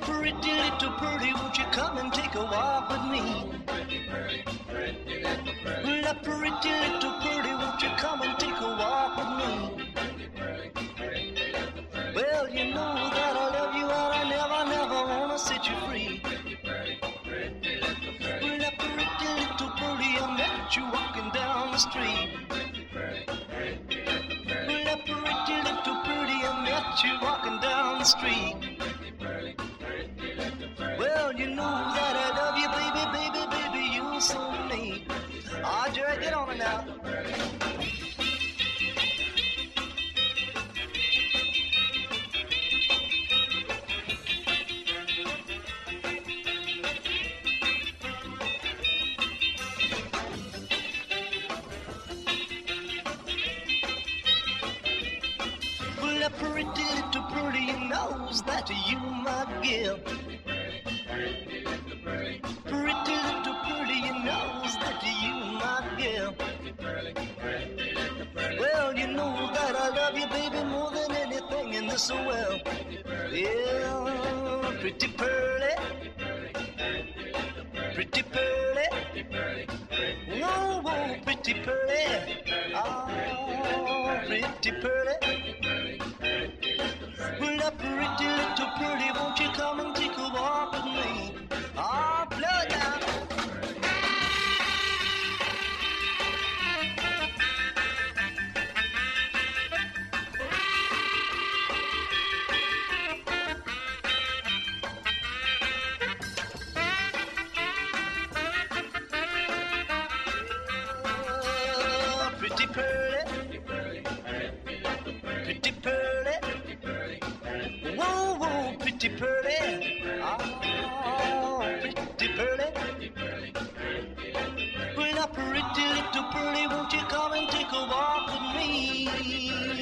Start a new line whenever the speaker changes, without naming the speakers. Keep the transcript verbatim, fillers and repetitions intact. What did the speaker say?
pretty little birdie, won't you come and take a walk with me? Well, pretty little birdie, won't you come and take a walk with me? Well, you know that I love you and I never, never wanna set you free. Well, pretty little birdie, I met you walking down the street. Well, pretty little birdie, I met you walking down the street. Well, you know that I love you, baby, baby, baby, you're so neat. Ah, Jerry, get on it now. Well, that pretty little birdie knows that you might give. Pretty little birdie knows that you might give. Well, you know that I love you, baby, more than anything in this world. Yeah, pretty pearly, pretty pearly. Whoa, whoa, pretty pearly. Ah, pretty pearly. Well, that pretty little birdie, won't you come and take a walk with me? Ah, blow it down. Oh, pretty pearly, pretty pearly. Whoa, whoa, pretty pearly. Oh, pretty pearly. Well, now, pretty little pearly, won't you come and take a walk with me?